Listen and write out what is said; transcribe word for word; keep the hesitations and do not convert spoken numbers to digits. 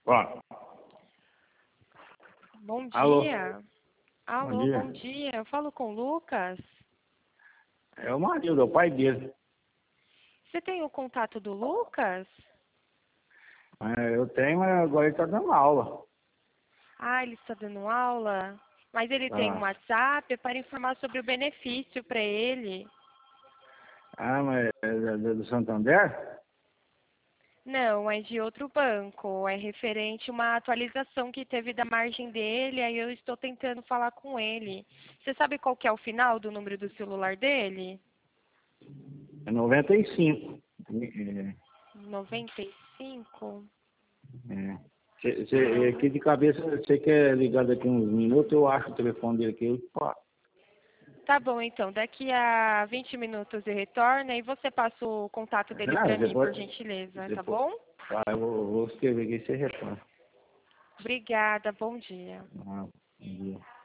Ó. Bom Alô. dia. Alô, Bom dia. bom dia. Eu falo com o Lucas. É o marido, é o pai dele. Você tem o contato do Lucas? É, eu tenho, mas agora ele tá dando aula. Ah, ele está dando aula? Mas ele tem um Ah, WhatsApp para informar sobre o benefício para ele. ah mas é do do Santander? Não, é de outro banco. É referente a uma atualização que teve da margem dele, aí eu estou tentando falar com ele. Você sabe qual que é o final do número do celular dele? É noventa e cinco. É, noventa e cinco? é. Cê, cê, Não. aqui de cabeça, você quer ligar daqui uns minutos, eu acho o telefone dele aqui. Eu, pá. Tá bom, então. Daqui a vinte minutos eu retorno e você passa o contato dele Não, para mim, por depois, gentileza, tá depois, bom? tá, eu vou, vou escrever aqui e você retorna. Obrigada, bom dia. Ah, bom dia.